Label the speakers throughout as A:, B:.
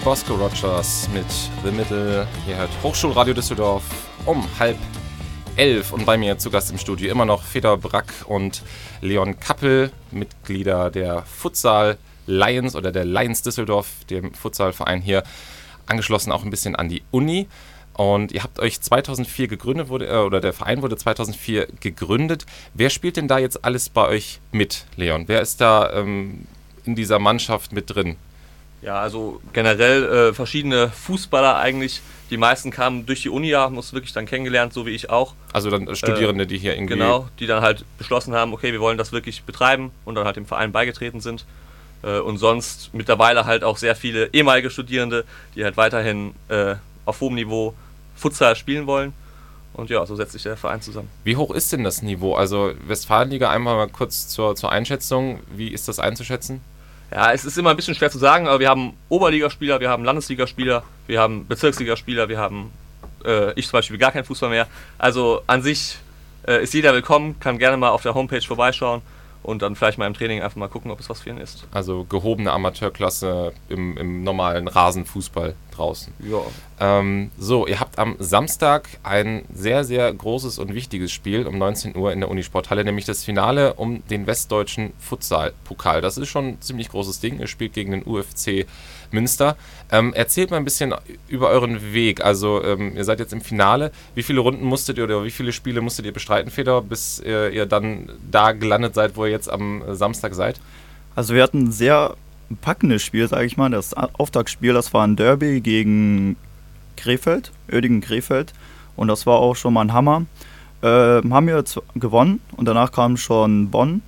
A: Bosco Rogers mit The Middle. Hier hört Hochschulradio Düsseldorf um 10:30 und bei mir zu Gast im Studio immer noch Fedor Brack und Leon Kappel, Mitglieder der Futsal Lions oder der Lions Düsseldorf, dem Futsalverein hier, angeschlossen auch ein bisschen an die Uni. Und ihr habt euch 2004 gegründet, oder der Verein wurde 2004 gegründet. Wer spielt denn da jetzt alles bei euch mit, Leon? Wer ist da in dieser Mannschaft mit drin?
B: Ja, also generell verschiedene Fußballer eigentlich. Die meisten kamen durch die Uni, haben uns wirklich dann kennengelernt, so wie ich auch.
A: Also dann Studierende, die hier irgendwie...
B: Genau, die dann halt beschlossen haben, okay, wir wollen das wirklich betreiben und dann halt dem Verein beigetreten sind. Und sonst mittlerweile halt auch sehr viele ehemalige Studierende, die halt weiterhin auf hohem Niveau Futsal spielen wollen. Und ja, so setzt sich der Verein zusammen.
A: Wie hoch ist denn das Niveau? Also Westfalenliga, einmal mal kurz zur Einschätzung. Wie ist das einzuschätzen?
B: Ja, es ist immer ein bisschen schwer zu sagen, aber wir haben Oberligaspieler, wir haben Landesligaspieler, wir haben Bezirksligaspieler, wir haben, ich zum Beispiel gar keinen Fußball mehr. Also an sich ist jeder willkommen, kann gerne mal auf der Homepage vorbeischauen und dann vielleicht mal im Training einfach mal gucken, ob es was für ihn ist.
A: Also gehobene Amateurklasse im normalen Rasenfußball draußen.
B: Ja.
A: So, ihr habt am Samstag ein sehr, sehr großes und wichtiges Spiel um 19 Uhr in der Unisporthalle, nämlich das Finale um den westdeutschen Futsal-Pokal. Das ist schon ein ziemlich großes Ding. Ihr spielt gegen den UFC Münster. Erzählt mal ein bisschen über euren Weg. Also ihr seid jetzt im Finale. Wie viele Runden musstet ihr oder wie viele Spiele musstet ihr bestreiten, Fedor, bis ihr dann da gelandet seid, wo ihr jetzt am Samstag seid?
C: Also wir hatten ein sehr packendes Spiel, sage ich mal. Das Auftaktspiel, das war ein Derby gegen Krefeld, Uerdingen-Krefeld. Und das war auch schon mal ein Hammer. Haben wir jetzt gewonnen und danach kam schon Bonn.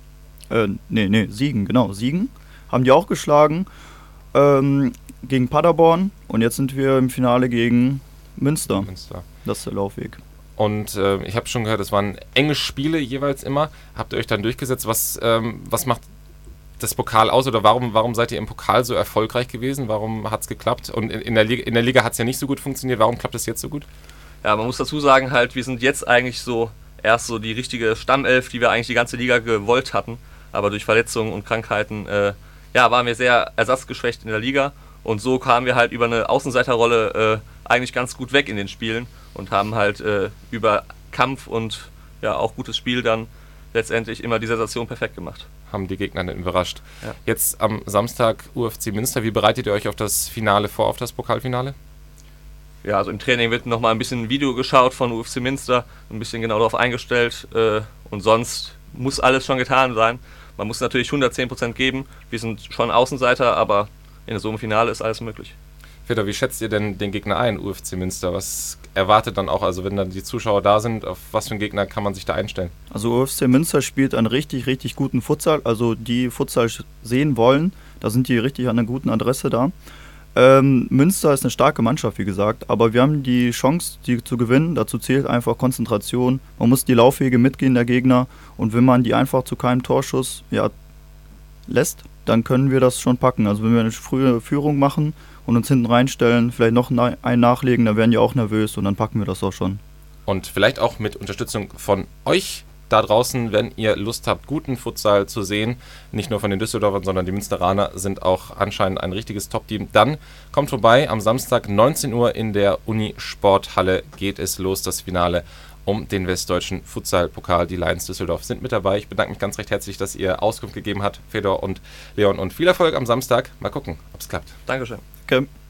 C: Siegen. Haben die auch geschlagen. Gegen Paderborn und jetzt sind wir im Finale gegen Münster. Das ist der Laufweg.
A: Und ich habe schon gehört, es waren enge Spiele jeweils immer. Habt ihr euch dann durchgesetzt? Was macht das Pokal aus oder warum seid ihr im Pokal so erfolgreich gewesen? Warum hat es geklappt? Und in der Liga hat es ja nicht so gut funktioniert. Warum klappt es jetzt so gut?
B: Ja, man muss dazu sagen, halt, wir sind jetzt eigentlich erst die richtige Stammelf, die wir eigentlich die ganze Liga gewollt hatten. Aber durch Verletzungen und Krankheiten waren wir sehr ersatzgeschwächt in der Liga. Und so kamen wir halt über eine Außenseiterrolle eigentlich ganz gut weg in den Spielen und haben halt über Kampf und ja auch gutes Spiel dann letztendlich immer die Sensation perfekt gemacht.
A: Haben die Gegner dann überrascht.
B: Ja.
A: Jetzt am Samstag UFC Münster. Wie bereitet ihr euch auf das Finale vor, auf das Pokalfinale?
B: Ja, also im Training wird nochmal ein bisschen Video geschaut von UFC Münster, ein bisschen genau darauf eingestellt und sonst muss alles schon getan sein. Man muss natürlich 110% geben. Wir sind schon Außenseiter, aber in so einem Finale ist alles möglich.
A: Fedor, wie schätzt ihr denn den Gegner ein, UFC Münster? Was erwartet dann auch, also wenn dann die Zuschauer da sind, auf was für einen Gegner kann man sich da einstellen?
C: Also UFC Münster spielt einen richtig, richtig guten Futsal. Also die Futsal sehen wollen, da sind die richtig an einer guten Adresse da. Münster ist eine starke Mannschaft, wie gesagt, aber wir haben die Chance, die zu gewinnen. Dazu zählt einfach Konzentration. Man muss die Laufwege mitgehen, der Gegner. Und wenn man die einfach zu keinem Torschuss lässt, dann können wir das schon packen. Also wenn wir eine frühe Führung machen und uns hinten reinstellen, vielleicht noch einen nachlegen, dann werden die auch nervös und dann packen wir das auch schon.
A: Und vielleicht auch mit Unterstützung von euch da draußen, wenn ihr Lust habt, guten Futsal zu sehen, nicht nur von den Düsseldorfern, sondern die Münsteraner sind auch anscheinend ein richtiges Top-Team, dann kommt vorbei. Am Samstag 19 Uhr in der Uni-Sporthalle geht es los, das Finale um den westdeutschen Futsal-Pokal. Die Lions Düsseldorf sind mit dabei. Ich bedanke mich ganz recht herzlich, dass ihr Auskunft gegeben habt, Fedor und Leon, und viel Erfolg am Samstag. Mal gucken, ob es klappt.
B: Dankeschön.
C: Okay.